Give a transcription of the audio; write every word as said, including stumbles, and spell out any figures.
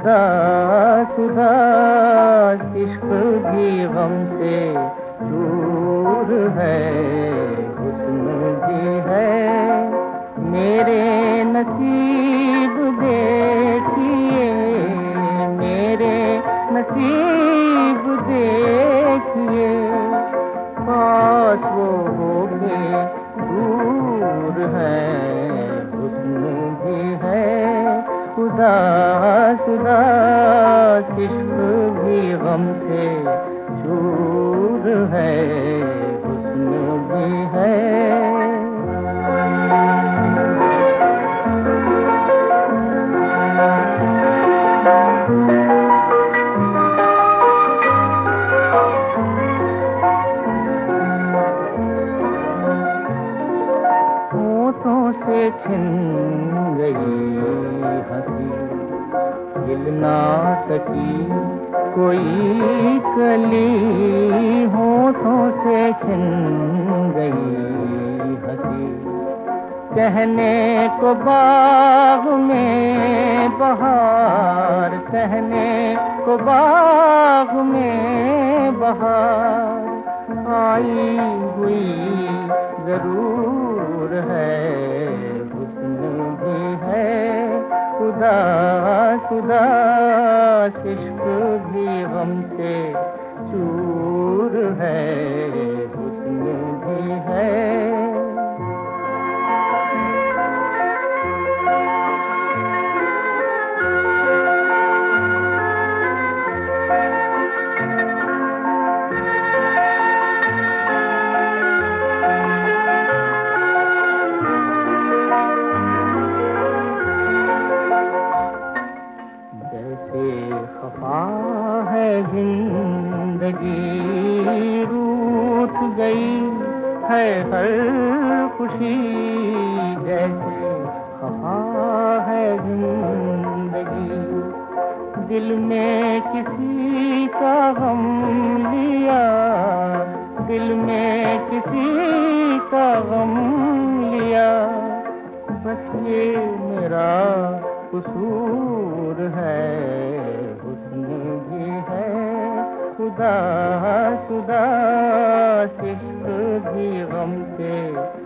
खुदा सुधा इश्क भी गम से दूर है, हुस्न भी है मेरे नसीब देखिए, मेरे नसीब देखिए, पास वो होके दूर है, हुस्न भी है खुदा सुधा इश्क भी गम से दूर है, हुस्न भी है। होठों से छिन गई हंसी, हिल ना सकी कोई कली, होठों से छिन गई हंसी, कहने को बाग में बहार, कहने को बाग में बहार, आई हुई जरूर है, हुस्न भी है खुदा सुधा इश्क भी गम से चूर है, हुस्न भी है। खफा है जिंदगी, रूठ गई है हर खुशी, जैसे खफा है जिंदगी, दिल में किसी का गम लिया, दिल में किसी का गम लिया, बस ये मेरा कसूर है, हुस्न भी है खुदा सुधा इश्क भी गम से